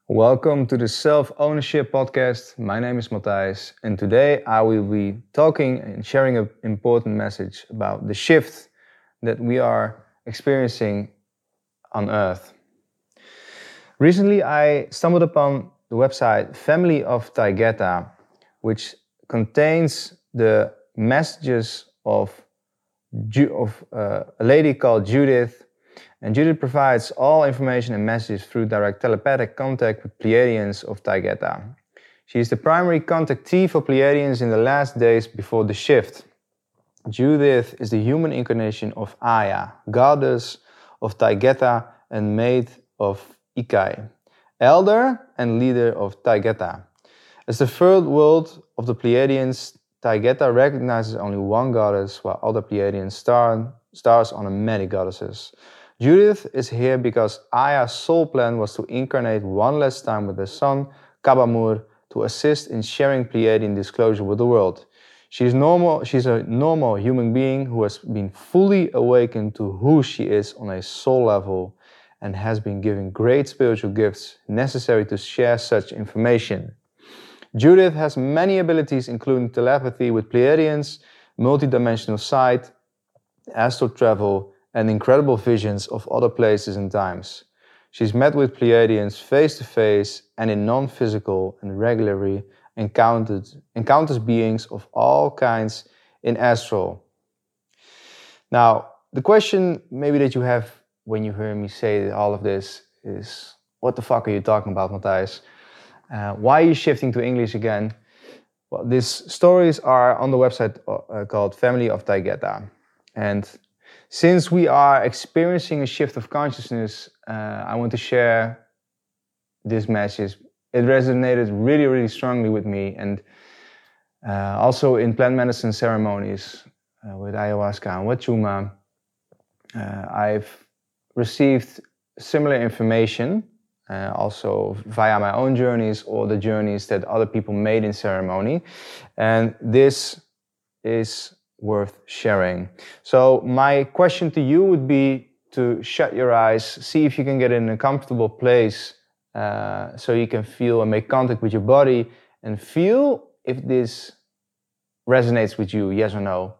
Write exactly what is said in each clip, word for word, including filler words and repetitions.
Welcome to the Self-Ownership Podcast. My name is Matthijs, and today I will be talking and sharing an important message about the shift that we are experiencing on Earth. Recently, I stumbled upon the website Family of Taygeta, which contains the messages of, Ju- of uh, a lady called Judith. And Judith provides all information and messages through direct telepathic contact with Pleiadians of Taygeta. She is the primary contactee for Pleiadians in the last days before the shift. Judith is the human incarnation of Aya, goddess of Taygeta and maid of Ikai, elder and leader of Taygeta. As the third world of the Pleiadians, Taygeta recognizes only one goddess, while other Pleiadian star, stars honor many goddesses. Judith is here because Aya's soul plan was to incarnate one last time with her son, Kabamur, to assist in sharing Pleiadian disclosure with the world. She is normal, she's a normal human being who has been fully awakened to who she is on a soul level and has been given great spiritual gifts necessary to share such information. Judith has many abilities including telepathy with Pleiadians, multidimensional sight, astral travel, and incredible visions of other places and times. She's met with Pleiadians face-to-face and in non-physical and regularly encountered, encounters beings of all kinds in astral. Now, the question maybe that you have when you hear me say all of this is, what the fuck are you talking about, Matthijs? Uh, why are you shifting to English again? Well, these stories are on the website uh, called Family of Taygeta. And since we are experiencing a shift of consciousness, uh, I want to share this message. It resonated really, really strongly with me, and uh, also in plant medicine ceremonies uh, with ayahuasca and wachuma, uh, I've received similar information, uh, also via my own journeys or the journeys that other people made in ceremony, and this is worth sharing. So my question to you would be to shut your eyes, see if you can get in a comfortable place uh, so you can feel and make contact with your body and feel if this resonates with you, yes or no.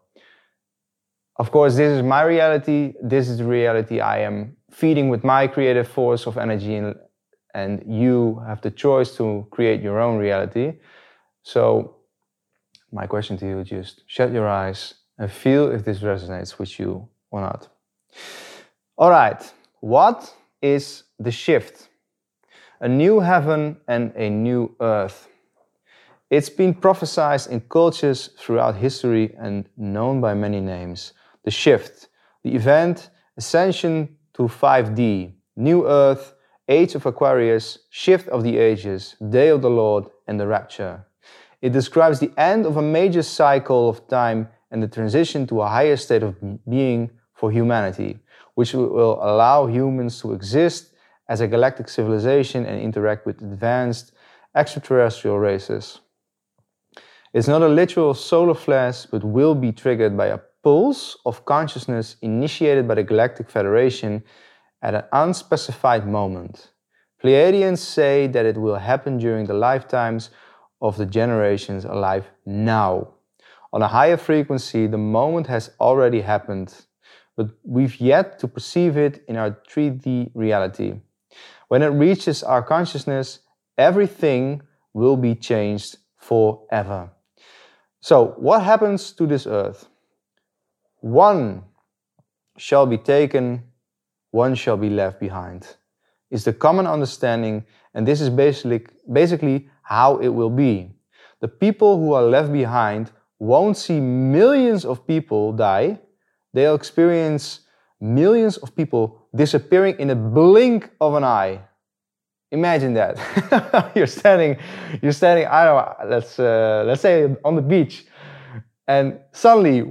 Of course, this is my reality. This is the reality I am feeding with my creative force of energy, and, and you have the choice to create your own reality. So my question to you is just shut your eyes and feel if this resonates with you or not. All right, what is the shift? A new heaven and a new earth. It's been prophesied in cultures throughout history and known by many names. The shift, the event, ascension to five D, new earth, age of Aquarius, shift of the ages, day of the Lord, and the rapture. It describes the end of a major cycle of time and the transition to a higher state of being for humanity, which will allow humans to exist as a galactic civilization and interact with advanced extraterrestrial races. It's not a literal solar flash, but will be triggered by a pulse of consciousness initiated by the Galactic Federation at an unspecified moment. Pleiadians say that it will happen during the lifetimes of the generations alive now. On a higher frequency, the moment has already happened, but we've yet to perceive it in our three D reality. When it reaches our consciousness, everything will be changed forever. So, what happens to this earth? One shall be taken, one shall be left behind, is the common understanding, and this is basically, basically how it will be. The people who are left behind won't see millions of people die. They'll experience millions of people disappearing in a blink of an eye. Imagine that. you're standing, you're standing. I don't know. Let's uh, let's say on the beach, and suddenly,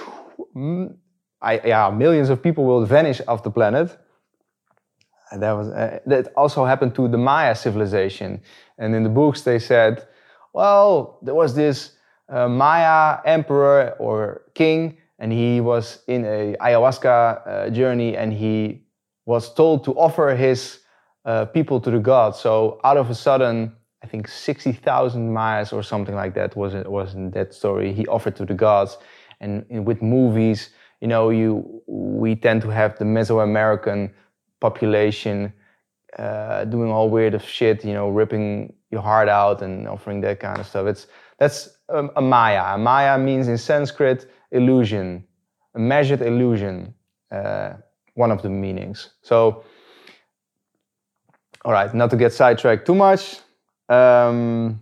I, yeah, millions of people will vanish off the planet. And that was uh, that also happened to the Maya civilization. And in the books they said, well, there was this uh, Maya emperor or king, and he was in a ayahuasca uh, journey, and he was told to offer his uh, people to the gods. So out of a sudden, I think sixty thousand miles or something like that was it was in that story he offered to the gods. And in, with movies, you know, you we tend to have the Mesoamerican population uh, doing all weird of shit, you know, ripping your heart out and offering that kind of stuff. It's that's um, a Maya. A Maya means in Sanskrit illusion, a measured illusion. Uh, one of the meanings. So, all right, not to get sidetracked too much. Um,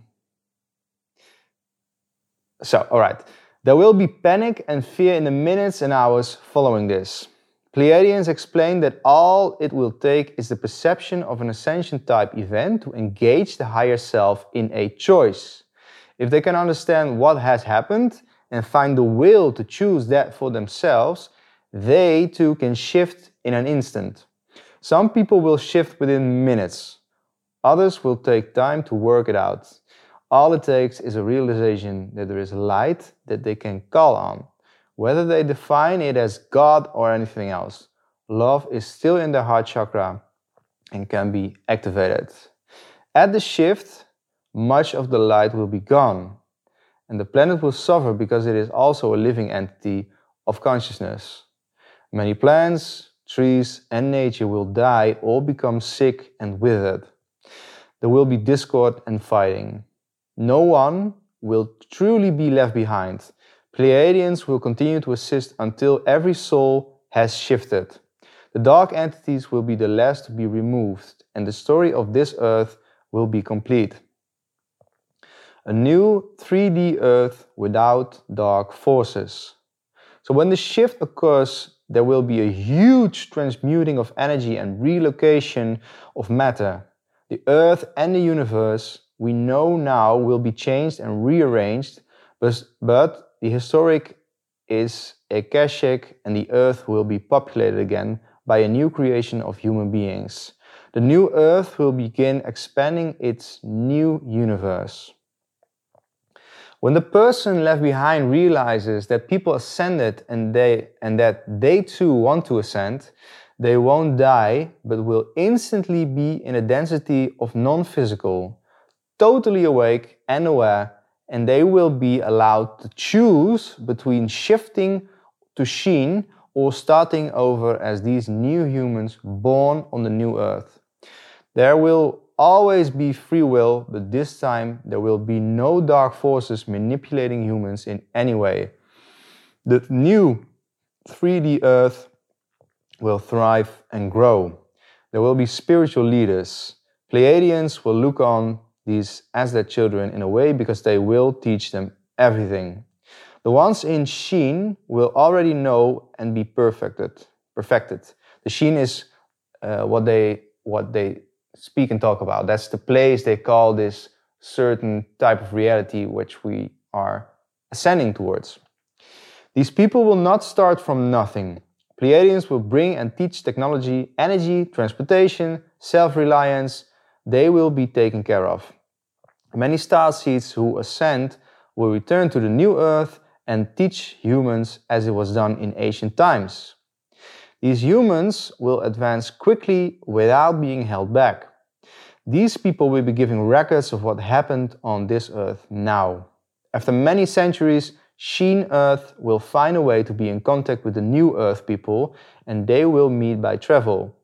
so, all right. There will be panic and fear in the minutes and hours following this. Pleiadians explain that all it will take is the perception of an ascension-type event to engage the higher self in a choice. If they can understand what has happened and find the will to choose that for themselves, they too can shift in an instant. Some people will shift within minutes. Others will take time to work it out. All it takes is a realization that there is a light that they can call on. Whether they define it as God or anything else, love is still in their heart chakra and can be activated. At the shift, much of the light will be gone, and the planet will suffer because it is also a living entity of consciousness. Many plants, trees, and nature will die or become sick and withered. There will be discord and fighting. No one will truly be left behind. Pleiadians will continue to assist until every soul has shifted. The dark entities will be the last to be removed, and the story of this earth will be complete. A new three D earth without dark forces. So when the shift occurs, there will be a huge transmuting of energy and relocation of matter. The earth and the universe we know now will be changed and rearranged, but, but the historic is akashic, and the earth will be populated again by a new creation of human beings. The new earth will begin expanding its new universe. When the person left behind realizes that people ascended and, they, and that they too want to ascend, they won't die, but will instantly be in a density of non-physical, totally awake and aware, and they will be allowed to choose between shifting to Sheen or starting over as these new humans born on the new earth. There will always be free will, but this time there will be no dark forces manipulating humans in any way. The new three D earth will thrive and grow. There will be spiritual leaders. Pleiadians will look on these as their children in a way because they will teach them everything. The ones in Sheen will already know and be perfected. Perfected. The Sheen is uh, what they what they speak and talk about. That's the place they call this certain type of reality which we are ascending towards. These people will not start from nothing. Pleiadians will bring and teach technology, energy, transportation, self-reliance. They will be taken care of. Many starseeds who ascend will return to the new earth and teach humans as it was done in ancient times. These humans will advance quickly without being held back. These people will be giving records of what happened on this earth now. After many centuries, Sheen Earth will find a way to be in contact with the new Earth people, and they will meet by travel.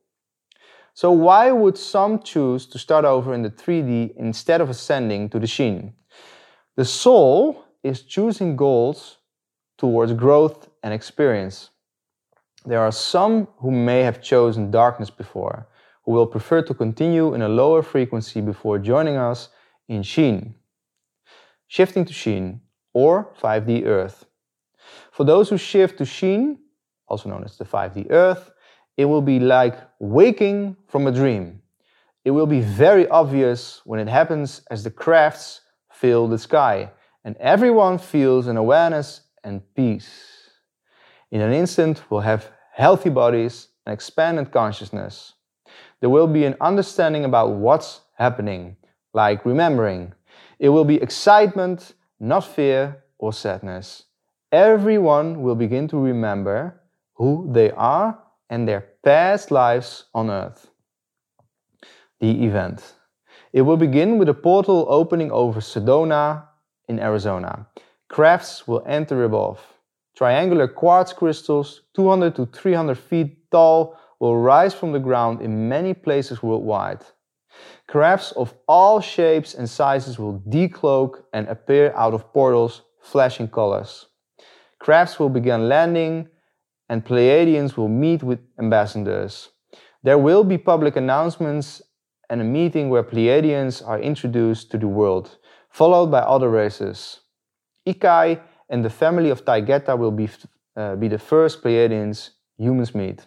So why would some choose to start over in the three D instead of ascending to the Sheen? The soul is choosing goals towards growth and experience. There are some who may have chosen darkness before, who will prefer to continue in a lower frequency before joining us in Sheen. Shifting to Sheen, or five D Earth. For those who shift to Sheen, also known as the five D Earth, it will be like waking from a dream. It will be very obvious when it happens as the crafts fill the sky and everyone feels an awareness and peace. In an instant, we'll have healthy bodies and expanded consciousness. There will be an understanding about what's happening, like remembering. It will be excitement, not fear or sadness. Everyone will begin to remember who they are and their past lives on Earth. the event. It will begin with a portal opening over Sedona in Arizona. Crafts will enter above. Triangular quartz crystals, two hundred to three hundred feet tall, will rise from the ground in many places worldwide. Crafts of all shapes and sizes will decloak and appear out of portals, flashing colors. Crafts will begin landing, and Pleiadians will meet with ambassadors. There will be public announcements and a meeting where Pleiadians are introduced to the world, followed by other races. Ikai and the family of Taygeta will be, uh, be the first Pleiadians humans meet.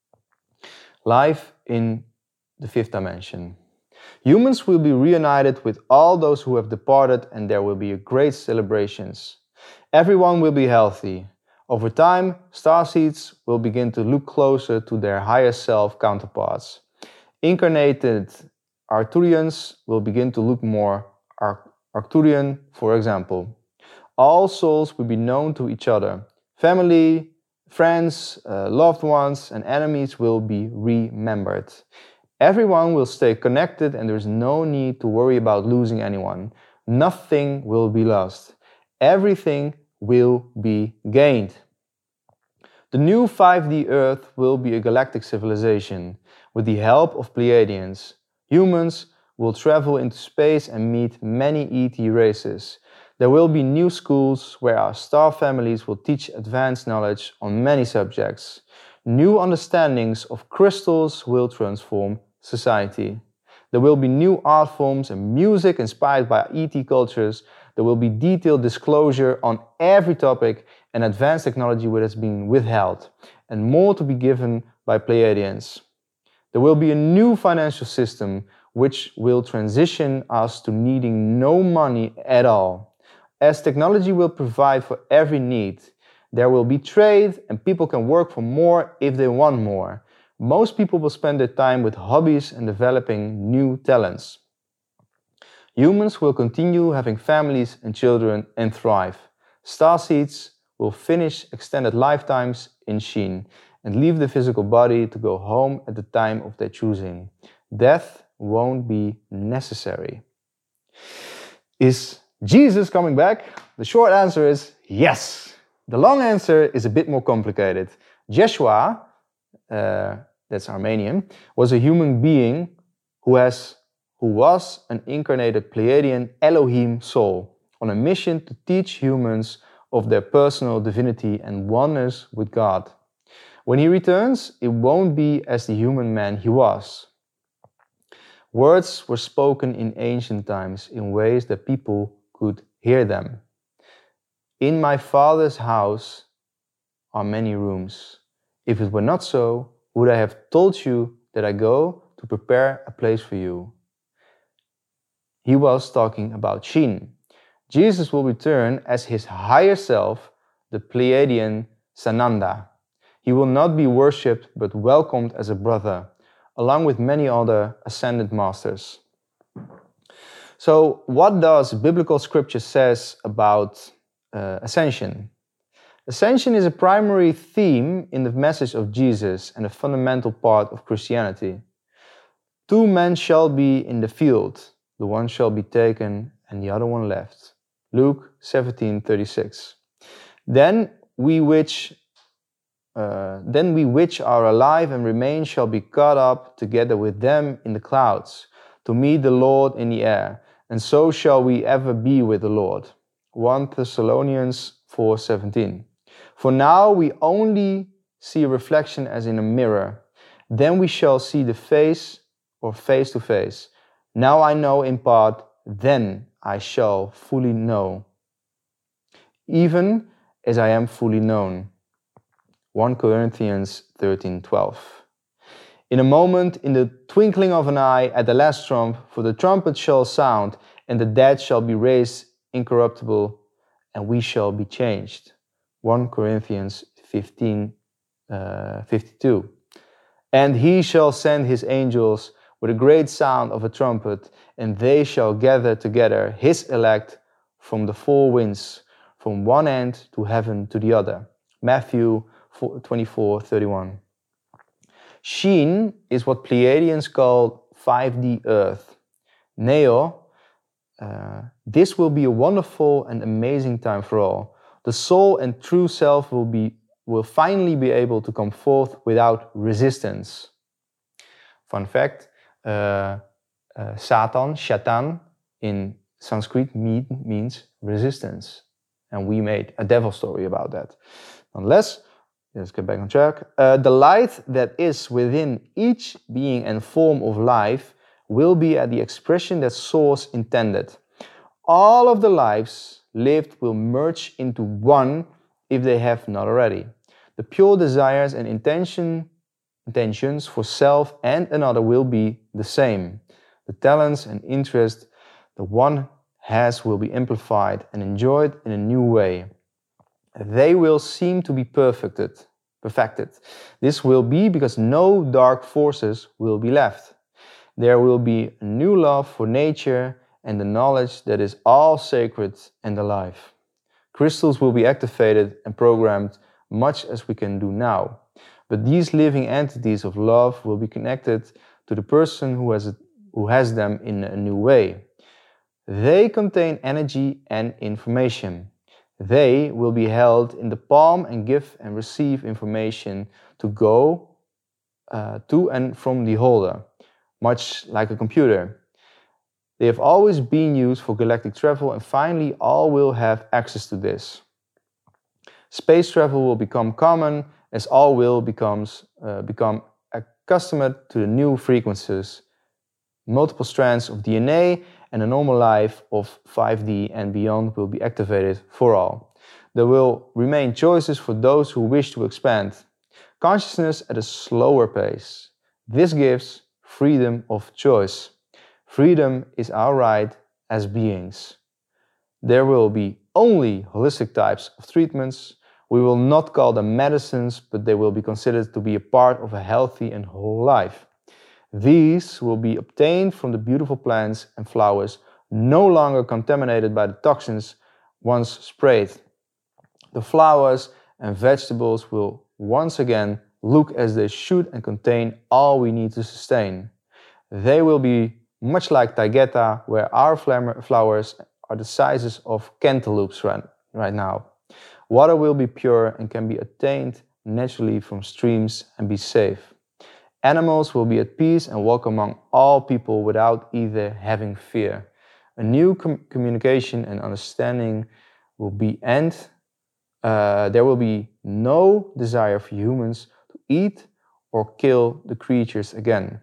Life in the fifth dimension. Humans will be reunited with all those who have departed, and there will be great celebrations. Everyone will be healthy. Over time, starseeds will begin to look closer to their higher self counterparts. Incarnated Arcturians will begin to look more Ar- Arcturian, for example. All souls will be known to each other. Family, friends, uh, loved ones, and enemies will be remembered. Everyone will stay connected, and there is no need to worry about losing anyone. Nothing will be lost. Everything will be gained. The new five D Earth will be a galactic civilization. With the help of Pleiadians, humans will travel into space and meet many E T races. There will be new schools where our star families will teach advanced knowledge on many subjects. New understandings of crystals will transform society. There will be new art forms and music inspired by E T cultures. There will be detailed disclosure on every topic, and advanced technology which has been withheld, and more to be given by Pleiadians. There will be a new financial system which will transition us to needing no money at all. As technology will provide for every need, there will be trade and people can work for more if they want more. Most people will spend their time with hobbies and developing new talents. Humans will continue having families and children and thrive. Starseeds will finish extended lifetimes in Sheen and leave the physical body to go home at the time of their choosing. Death won't be necessary. Is Jesus coming back? The short answer is yes. The long answer is a bit more complicated. Jeshua, uh, that's Armenian, was a human being who, has, who was an incarnated Pleiadian Elohim soul on a mission to teach humans of their personal divinity and oneness with God. When he returns, it won't be as the human man he was. Words were spoken in ancient times in ways that people could hear them. In my Father's house are many rooms. If it were not so, would I have told you that I go to prepare a place for you? He was talking about Sheen. Jesus will return as his higher self, the Pleiadian Sananda. He will not be worshipped but welcomed as a brother, along with many other ascended masters. So, what does biblical scripture says about uh, ascension? Ascension is a primary theme in the message of Jesus and a fundamental part of Christianity. Two men shall be in the field, the one shall be taken and the other one left. Luke seventeen thirty-six. Then we which uh, then we which are alive and remain shall be caught up together with them in the clouds to meet the Lord in the air, and so shall we ever be with the Lord. First Thessalonians four seventeen. For now we only see a reflection as in a mirror. Then we shall see the face or face to face. Now I know in part, then I shall fully know, even as I am fully known. First Corinthians thirteen twelve. In a moment, in the twinkling of an eye, at the last trump, for the trumpet shall sound, and the dead shall be raised incorruptible, and we shall be changed. First Corinthians fifteen fifty-two. And he shall send his angels with a great sound of a trumpet, and they shall gather together his elect from the four winds, from one end to heaven to the other. Matthew twenty-four thirty-one. Sheen is what Pleiadians call five D Earth. Neo, uh, this will be a wonderful and amazing time for all. The soul and true self will be will finally be able to come forth without resistance. Fun fact, uh, uh, Satan, Shaitan, in Sanskrit mean, means resistance. And we made a devil story about that. Nonetheless, let's get back on track. Uh, the light that is within each being and form of life will be at the expression that Source intended. All of the lives lived will merge into one if they have not already. The pure desires and intention, intentions for self and another will be the same. The talents and interests the one has will be amplified and enjoyed in a new way. They will seem to be perfected, perfected. This will be because no dark forces will be left. There will be a new love for nature and the knowledge that is all sacred and alive. Crystals will be activated and programmed much as we can do now. But these living entities of love will be connected to the person who has, it, who has them in a new way. They contain energy and information. They will be held in the palm and give and receive information to go uh, to and from the holder, much like a computer. They have always been used for galactic travel and finally all will have access to this. Space travel will become common as all will becomes, uh, become accustomed to the new frequencies. Multiple strands of D N A and a normal life of five D and beyond will be activated for all. There will remain choices for those who wish to expand. Consciousness at a slower pace. This gives freedom of choice. Freedom is our right as beings. There will be only holistic types of treatments. We will not call them medicines, but they will be considered to be a part of a healthy and whole life. These will be obtained from the beautiful plants and flowers, no longer contaminated by the toxins once sprayed. The flowers and vegetables will once again look as they should and contain all we need to sustain. They will be much like Taygeta, where our flowers are the sizes of cantaloupes right, right now. Water will be pure and can be obtained naturally from streams and be safe. Animals will be at peace and walk among all people without either having fear. A new com communication and understanding will be and uh, there will be no desire for humans to eat or kill the creatures again.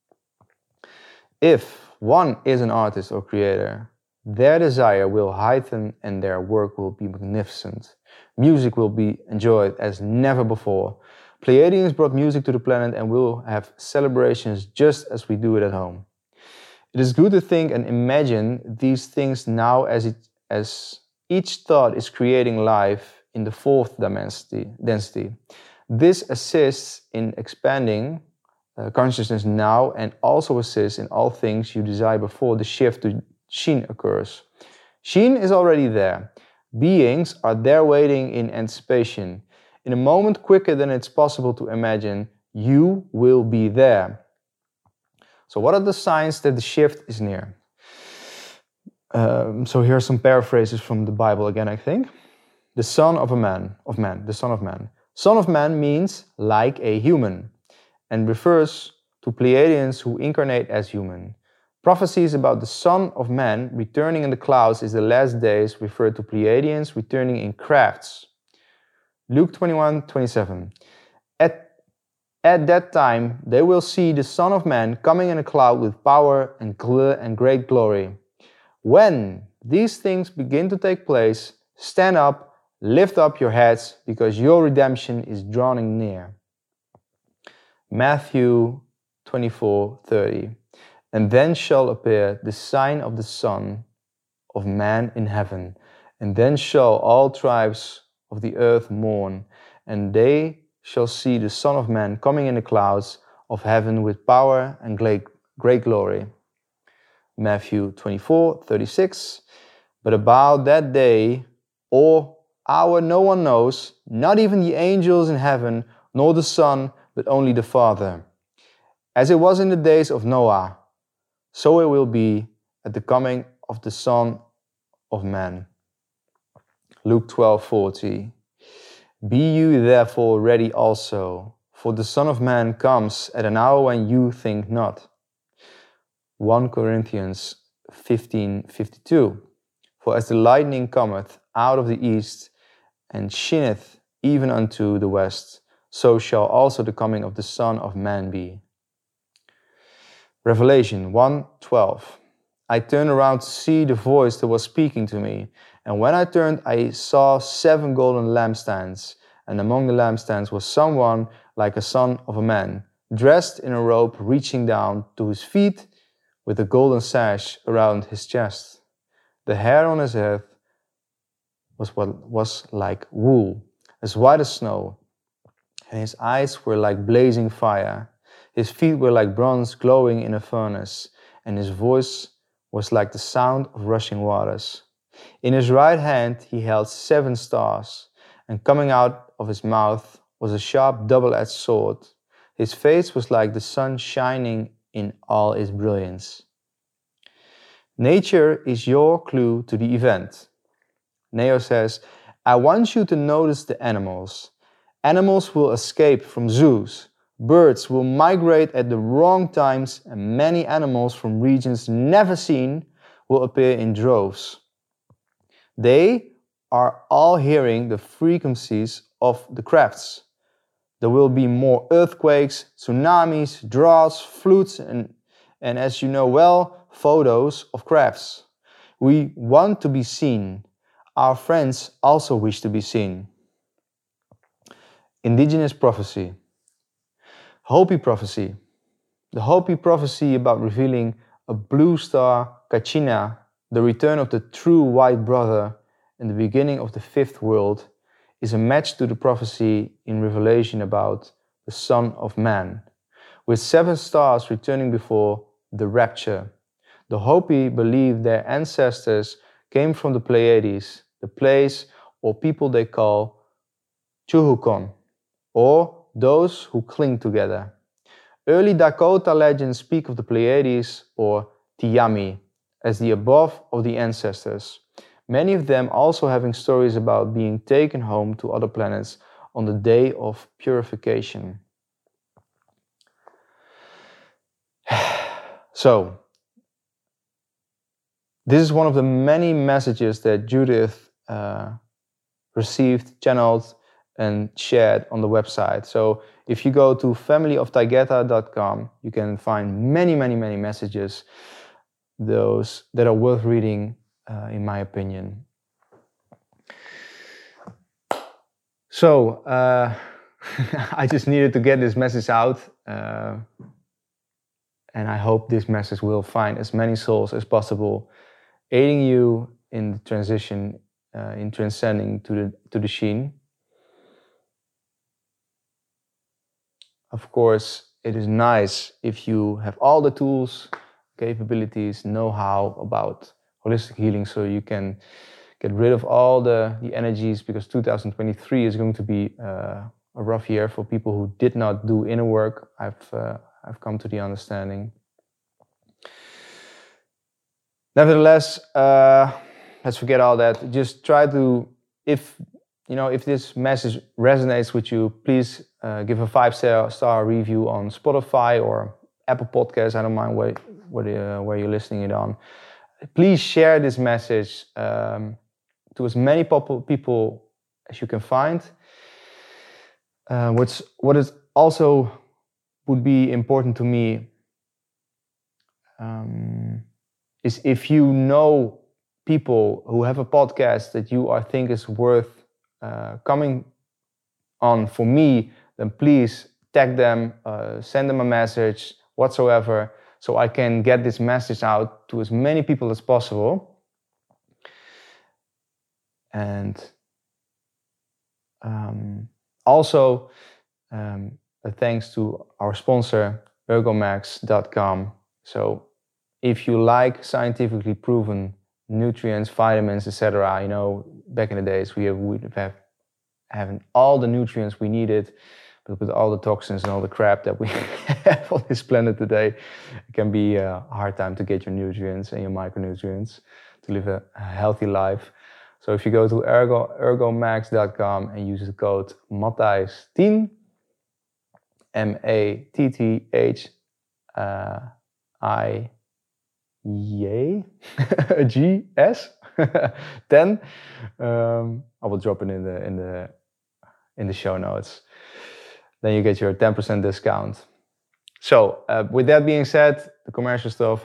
If one is an artist or creator, their desire will heighten and their work will be magnificent. Music will be enjoyed as never before. Pleiadians brought music to the planet and will have celebrations just as we do it at home. It is good to think and imagine these things now as, it, as each thought is creating life in the fourth density. This assists in expanding uh, consciousness now and also assists in all things you desire before the shift to Shin occurs. Shin is already there. Beings are there waiting in anticipation. In a moment quicker than it's possible to imagine, you will be there. So what are the signs that the shift is near? Um, so here are some paraphrases from the Bible again, I think. The son of a man, of man, the son of man. Son of man means like a human and refers to Pleiadians who incarnate as human. Prophecies about the Son of Man returning in the clouds is the last days referred to Pleiadians returning in crafts. Luke twenty-one twenty-seven. At, at that time they will see the Son of Man coming in a cloud with power and, gl- and great glory. When these things begin to take place, stand up, lift up your heads, because your redemption is drawing near. Matthew twenty-four thirty. And then shall appear the sign of the Son of Man in heaven, and then shall all tribes of the earth mourn, and they shall see the Son of Man coming in the clouds of heaven with power and great, great glory. Matthew twenty-four thirty-six. But about that day or hour no one knows, not even the angels in heaven, nor the Son, but only the Father. As it was in the days of Noah, so it will be at the coming of the Son of Man. Luke twelve forty. Be you therefore ready also, for the Son of Man comes at an hour when you think not. First Corinthians fifteen fifty-two. For as the lightning cometh out of the east, and shineth even unto the west, so shall also the coming of the Son of Man be. Revelation one twelve. I turned around to see the voice that was speaking to me, and when I turned, I saw seven golden lampstands, and among the lampstands was someone like a son of a man, dressed in a robe reaching down to his feet, with a golden sash around his chest. The hair on his head was what was like wool, as white as snow, and his eyes were like blazing fire. His feet were like bronze glowing in a furnace, and his voice was like the sound of rushing waters. In his right hand he held seven stars, and coming out of his mouth was a sharp double-edged sword. His face was like the sun shining in all its brilliance. Nature is your clue to the event. Neo says, I want you to notice the animals. Animals will escape from zoos. Birds will migrate at the wrong times, and many animals from regions never seen will appear in droves. They are all hearing the frequencies of the crafts. There will be more earthquakes, tsunamis, droughts, floods, and, and as you know well, photos of crafts. We want to be seen. Our friends also wish to be seen. Indigenous prophecy. Hopi prophecy. The Hopi prophecy about revealing a blue star, Kachina, the return of the true white brother and the beginning of the fifth world, is a match to the prophecy in Revelation about the Son of Man, with seven stars returning before the rapture. The Hopi believe their ancestors came from the Pleiades, the place or people they call Chuhukon, or those who cling together. Early Dakota legends speak of the Pleiades or Tiami as the above of the ancestors, many of them also having stories about being taken home to other planets on the day of purification. So, this is one of the many messages that Judith uh, received, channeled, and shared on the website. So if you go to family of taygeta dot com, you can find many, many, many messages, those that are worth reading, uh, in my opinion. So uh, I just needed to get this message out, uh, and I hope this message will find as many souls as possible, aiding you in the transition, uh, in transcending to the to the Sheen. Of course, it is nice if you have all the tools, capabilities, know-how about holistic healing, so you can get rid of all the, the energies, because two thousand twenty-three is going to be uh, a rough year for people who did not do inner work. I've, uh, I've come to the understanding. Nevertheless, uh, let's forget all that. Just try to, if you know, if this message resonates with you, please uh, give a five-star star review on Spotify or Apple Podcasts. I don't mind where where, uh, where you're listening it on. Please share this message um, to as many people as you can find. Uh, what's what is also would be important to me um, is if you know people who have a podcast that you are think is worth Uh, coming on for me, then please tag them, uh, send them a message whatsoever, so I can get this message out to as many people as possible. And um, also um, a thanks to our sponsor ergomax dot com. So if you like scientifically proven nutrients, vitamins, et cetera. You know, back in the days we have we have having all the nutrients we needed, but with all the toxins and all the crap that we have on this planet today, it can be a hard time to get your nutrients and your micronutrients to live a, a healthy life. So if you go to ergo, ergomax dot com and use the code Matthijs ten, M A T T H I G S ten, um, I will drop it in the in the in the show notes. Then you get your ten percent discount. So uh, with that being said, the commercial stuff.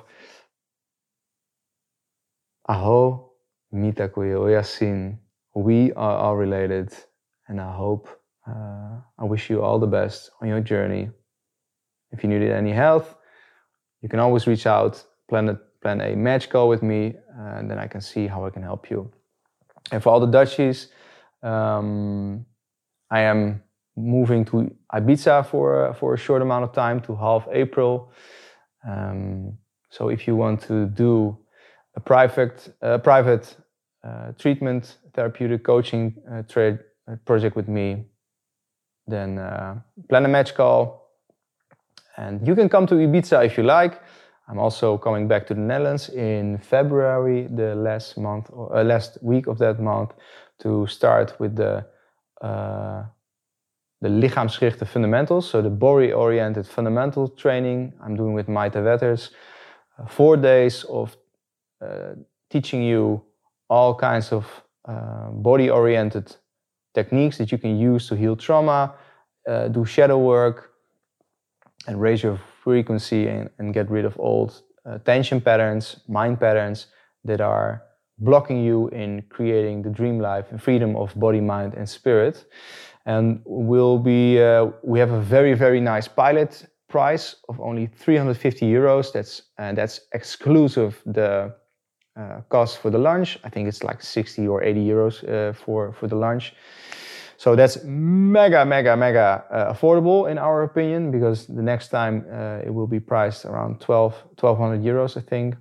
Aho mitakuye oyasin. We are all related, and I hope uh, I wish you all the best on your journey. If you needed any help, you can always reach out, plan a, plan a match call with me, uh, and then I can see how I can help you. And for all the Dutchies, um, I am moving to Ibiza for, for a short amount of time, to half April. Um, so if you want to do a private, uh, private uh, treatment, therapeutic coaching uh, trade uh, project with me, then uh, plan a match call. And you can come to Ibiza if you like. I'm also coming back to the Netherlands in February, the last month, or uh, last week of that month, to start with the uh, the lichaamsgerichte fundamentals, so the body-oriented fundamental training I'm doing with Maite Wetters. Uh, four days of uh, teaching you all kinds of uh, body-oriented techniques that you can use to heal trauma, uh, do shadow work, and raise your frequency and, and get rid of old uh, tension patterns, mind patterns that are blocking you in creating the dream life and freedom of body, mind, and spirit. And we'll be, uh, we have a very, very nice pilot price of only three hundred fifty euros. That's, and that's exclusive the uh, cost for the lunch. I think it's like sixty or eighty euros uh, for, for the lunch. So that's mega, mega, mega uh, affordable in our opinion, because the next time uh, it will be priced around twelve, twelve hundred euros, I think.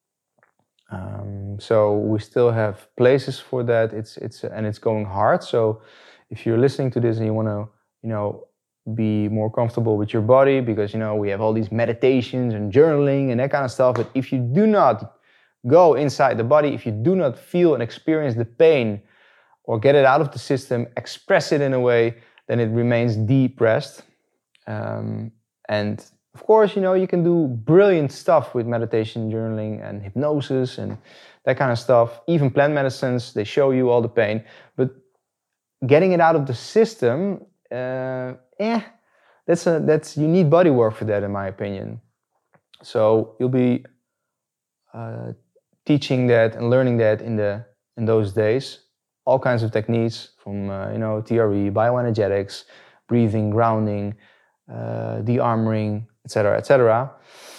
Um, so we still have places for that. It's, it's, and it's going hard. So if you're listening to this and you want to, you know, be more comfortable with your body, because, you know, we have all these meditations and journaling and that kind of stuff. But if you do not go inside the body, if you do not feel and experience the pain or get it out of the system, express it in a way, then it remains depressed. Um, and of course, you know, you can do brilliant stuff with meditation, journaling, and hypnosis and that kind of stuff. Even plant medicines, they show you all the pain. But getting it out of the system, uh, eh, that's a, that's you need body work for that, in my opinion. So you'll be uh, teaching that and learning that in the in those days. All kinds of techniques from uh, you know T R E, bioenergetics, breathing, grounding, uh, de-armoring, et cetera, et cetera.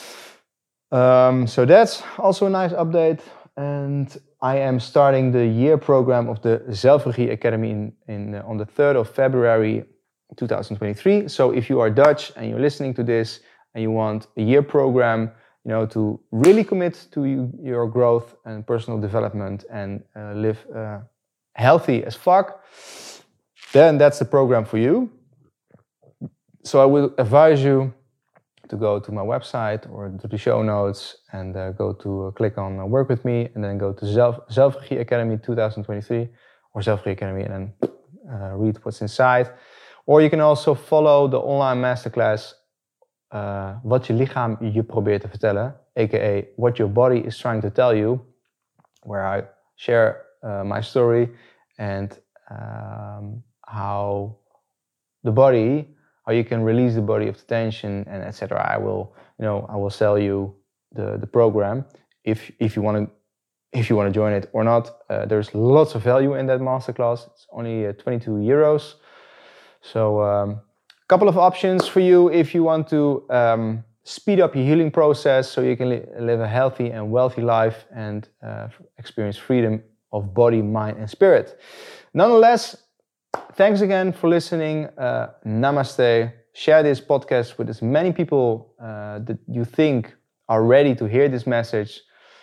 Um, so that's also a nice update. And I am starting the year program of the Zelfregie Academy in, in, uh, on the third of February two thousand twenty-three. So if you are Dutch and you're listening to this and you want a year program, you know, to really commit to you, your growth and personal development and uh, live uh, healthy as fuck, then that's the program for you. So I will advise you to go to my website or to the show notes and uh, go to uh, click on uh, work with me, and then go to Zelf, Zelfregie Academy twenty twenty-three or Zelfregie Academy, and then uh, read what's inside. Or you can also follow the online masterclass uh, Wat je lichaam je probeert te vertellen, aka What Your Body is Trying to Tell You, where I share uh, my story and um, how the body, how you can release the body of the tension, and et cetera. I will, you know, I will sell you the the program if if you want to if you want to join it or not. Uh, there's lots of value in that masterclass. It's only uh, twenty-two euros. So a um, couple of options for you if you want to um, speed up your healing process so you can li live a healthy and wealthy life and uh, experience freedom of body, mind, and spirit. Nonetheless, thanks again for listening. Uh, namaste. Share this podcast with as many people uh, that you think are ready to hear this message.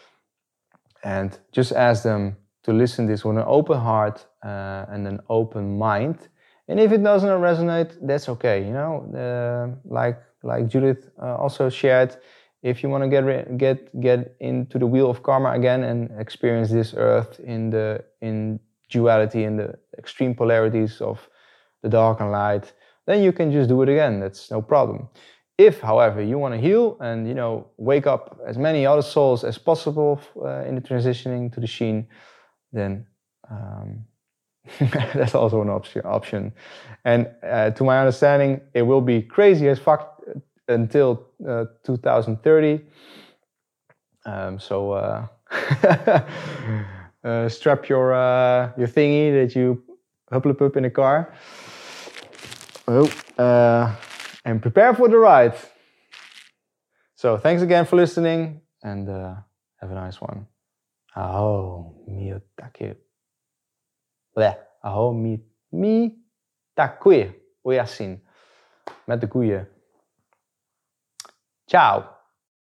And just ask them to listen to this with an open heart uh, and an open mind. And if it doesn't resonate, that's okay. You know, uh, like like Judith uh, also shared, if you want to get re- get get into the wheel of karma again and experience this earth in the in duality, in the extreme polarities of the dark and light, then you can just do it again. That's no problem. If, however, you want to heal and, you know, wake up as many other souls as possible uh, in the transitioning to the Sheen, then um, that's also an option. option. And uh, to my understanding, it will be crazy as fuck until uh, two thousand thirty. Um, so uh, uh, strap your uh, your thingy that you hupplepup up in the car. Oh, uh, and prepare for the ride. So thanks again for listening, and uh, have a nice one. Aho miyotake. Bleh. Aho mi mi takue. Oyasin. Met de koeien. Ciao.